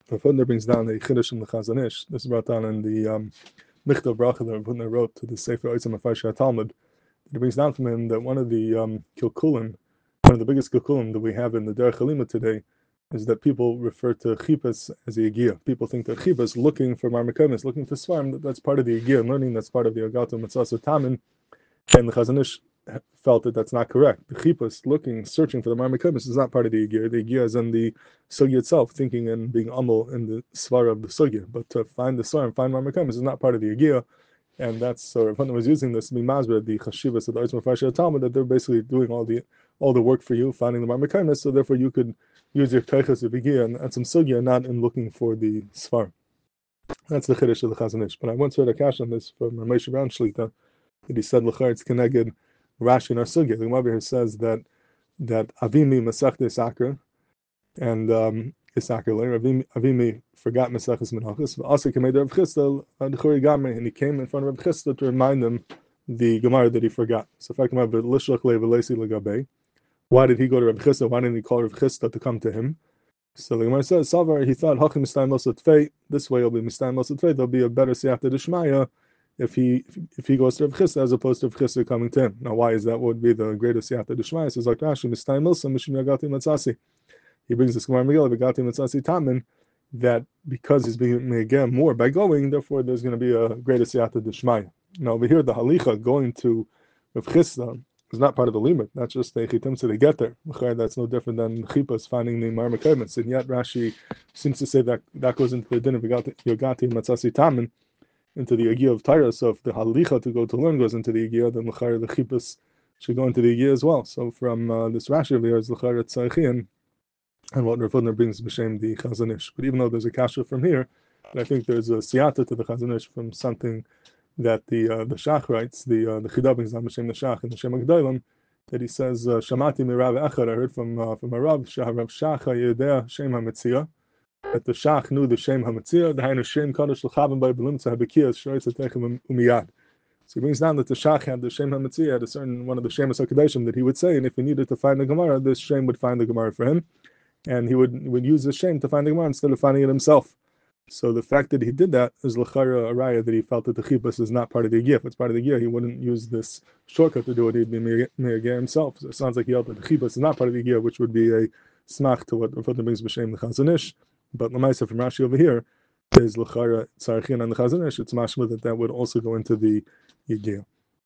Rav Hutner brings down a chiddush from the Chazon Ish. This is brought down in the Michtav Bracha that Rav Hutner wrote to the Sefer Oitzim Afarshei Talmud. It brings down from him that one of the kilkulim, one of the biggest kilkulim that we have in the Derech Halima today, is that people refer to chipas as a yigiyah. People think that chipas looking for marmikomis, looking for svarim, that's part of the yigiyah, learning that's part of the agato mitzvah tamin, and the Chazon Ish felt that that's not correct. The chipas looking, searching for the marmikomis is not part of the yigiyah. The yigiyah is in the sugya itself, thinking and being amul in the svar of the sugya. But to find the svarim, find marmikomis is not part of the yigiyah. And that's so Rav Hutner was using this to be masber the chashivas of the Oitzim Afarshei Talmud, that they're basically doing all the work for you, finding the marmikomis, so therefore you could use your teichas of yigiyah and some sugya, not in looking for the svar. That's the chiddush of the Chazon Ish. But I once heard a kash on this from Moshe Brown Shlita, that he said l'char it's keneged Rashi in our sugya. The Gemara here says that Avimi Masechta Isakar and Isakar Avimi forgot Masechtas Menachos. Also came Rav Chisda and he came in front of Rav Chisda to remind him the Gemara that he forgot. So why did he go to Rav Chisda? Why didn't he call Rav Chisda to come to him? So the Gemara says, Savar, he thought, Hachim Mistayim Losot Tvei, this way it'll be Mistayim Losot Tvei, there'll be a better Siyata Deshmaya if he goes to Rav Chisda as opposed to Rav Chisda coming to him. Now why is that? What would be the greatest Siyata Deshmaya? It says like Rashi, Mistayim Milsa, Mishum Yagati Matzasi. He brings this Gemara Megillah, Yagati Matzasi Tamin, that because he's being Megillah more by going, therefore there's going to be a greater Siyata Deshmaya. Now over here, the Halicha going to Rav Chisda is not part of the limit. That's just the chitim to get there. That's no different than chipas finding the marmikomis. And yet Rashi seems to say that goes into the din of yogati matzasi tamin, into the yagiyah of Torah. So if the halicha to go to learn goes into the yagiyah, then l'chayr the chipas should go into the yagiyah as well. So from this Rashi over here is l'chayr tzarchi and what Rav Hutner brings b'shem the Chazon Ish. But even though there's a kasha from here, I think there's a siyata to the Chazon Ish from something that the Shach writes, the Chida brings down b'shem the Shach and the Shem Agdolim, that he says, Shamati mirav echad, I heard from a Rav, Shaharav Shach ha'yedea Shem ha'metzia, that the Shach knew the Shem ha'metzia, the Hainu Shem Kadosh l'chavim by Belimtza ha'bekiyas, shoytz ha'techem umiyad. So he brings down that the Shach had the Shem ha'metzia, had a certain one of the Shemas HaKadoshim that he would say, and if he needed to find the Gemara, this Shem would find the Gemara for him, and he would use the Shem to find the Gemara instead of finding it himself. So the fact that he did that is l'chara a raya that he felt that the chipas is not part of the yigiyah. If it's part of the yigiyah, he wouldn't use this shortcut to do it. He'd be me'ageh himself. So it sounds like he held that the chipas is not part of the yigiyah, which would be a smach to what Rav Hutner brings b'shem the Chazon Ish. But l'maisa from Rashi over here is l'chara tzarchin and the Chazon Ish. It's mashma that would also go into the yigiyah.